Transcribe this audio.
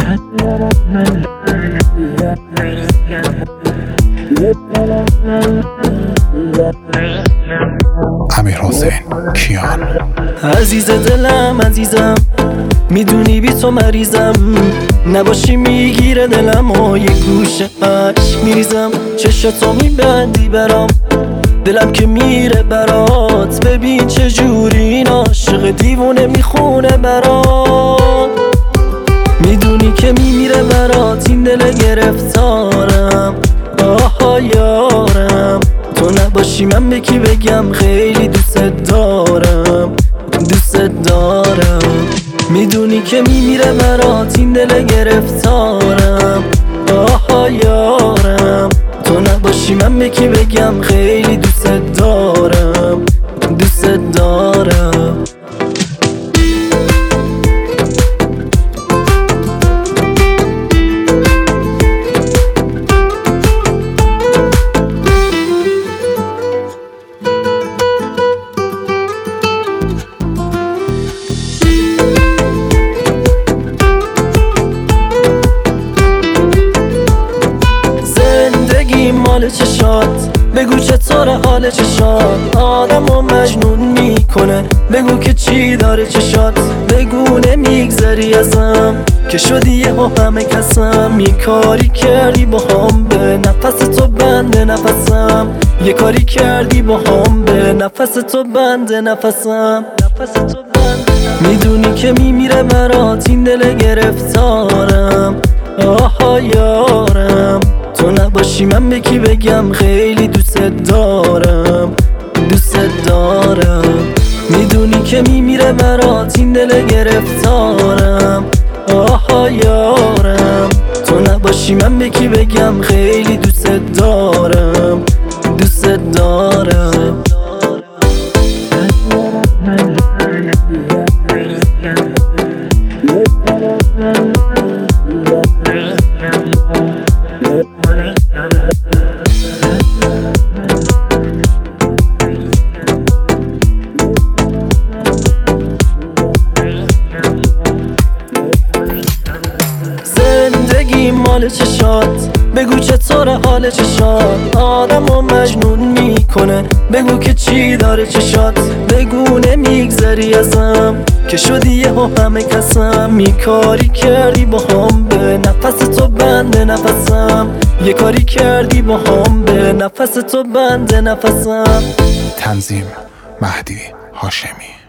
امیرحسین کیان. عزیز دلم عزیزم، میدونی بی تو مریضم، نباشی میگیره دلم و یه گوشه عشق میریزم. چشتو میبندی برام، دلم که میره برات، ببین چجوری این عاشق دیوونه میخونه برات. میدونی که میمیره برات این دل گرفتارم، آها یارم. تو نباشی من به کی بگم خیلی دوست دارم، دوست دارم. میدونی که میمیره برات این دل گرفتارم، آها یارم. تو نباشی من به کی بگم خیلی دوست دارم، دوست دارم. مال چشات بگو چطور حال چشات، آدمو مجنون میکنه. بگو که چی داره چشات، بگو نمیگذری ازم که شدی یهو همه کسم. یه کاری کردی با هم به نفس تو بنده نفسم، یه کاری کردی با هم به نفس تو بنده نفسم. میدونی که میمیره برات این دل گرفتارم، آها یارم. تو نباشی من به کی بگم خیلی دوست دارم، دوست دارم. میدونی که میمیره برات این دل گرفتارم، آها یارم. تو نباشی من به کی بگم خیلی دوست دارم، دوست دارم. زندگی مال چشات بگو چطور حال چشات، آدمو مجنون میکنه. بگو که چی داره چشات، بگو نمیگذری ازم که شدی یهو همه کسم. یه کاری کردی با هم به نفس تو بنده نفسم، یه کاری کردی با هم به نفس تو بنده نفسم. تنظیم مهدی هاشمی.